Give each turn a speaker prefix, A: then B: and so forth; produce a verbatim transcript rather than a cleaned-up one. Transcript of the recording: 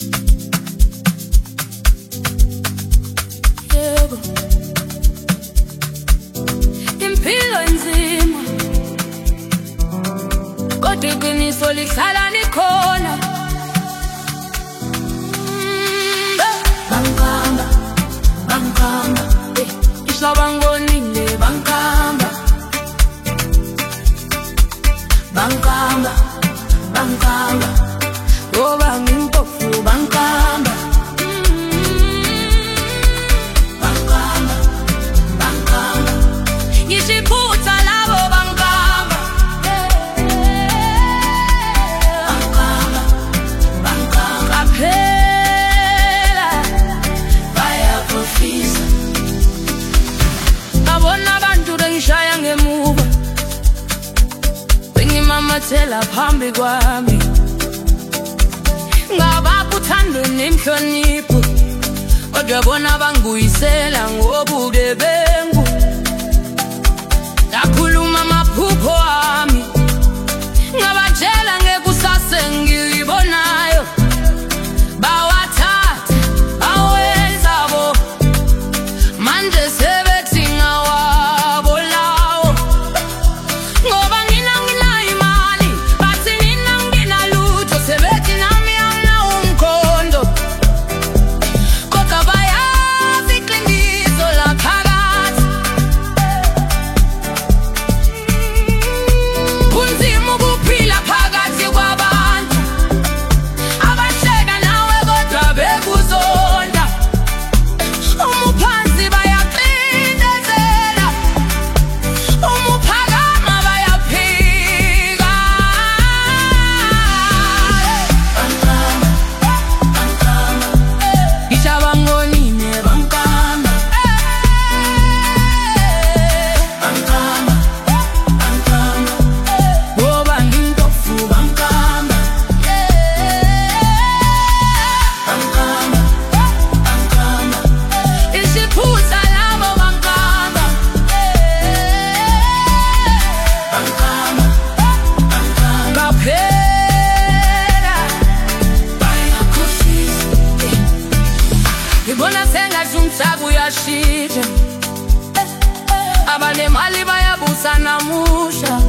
A: Yebo, impilo enzima kodwa iqiniso lihlala likhona. Bangihamba, bangihamba, ishabangonile bangihamba, bangihamba, bangihamba, ngoba ngimpofu bangihamba, bangihamba, bangihamba, ngishiphutha labo bangihamba, bangihamba, bangihamba, phela bayakhohlisa. Ngabona abantu bengishaya ngemuva, bengimamathela phambi kwami, ngabapha uthando nenhlonipho, kodwa bona bangibuyisela ngobugebengu. Ngakhuluma amaphupho ami, ngabatshela ngekusasa engilibonayo, bawathatha bawenza bo, manje sebethi ngawabo lawo. Ngoba mina nginayo imali, bathi nina nginalutho, sebethi nami anginawo umkhondo, kodwa bayazi iqiniso laphakathi. Kunzima ukuphila phakathi kwabantu abahleka nawe kodwa bekuzonda. Umuphansi bayakucindezela, umuphakama bayaphika. Bangihamba, bangihamba, ngishabangonile bangihamba, bangihamba, bangihamba, ngoba ngimpofu bangihamba, bangihamba, bangihamba, ishiphutha labo bangihamba, bangihamba, bangihamba, phela bayakhohlisa. Ngibona sengathi umhlaba uyashintsha, abanemali bayabusa namusha,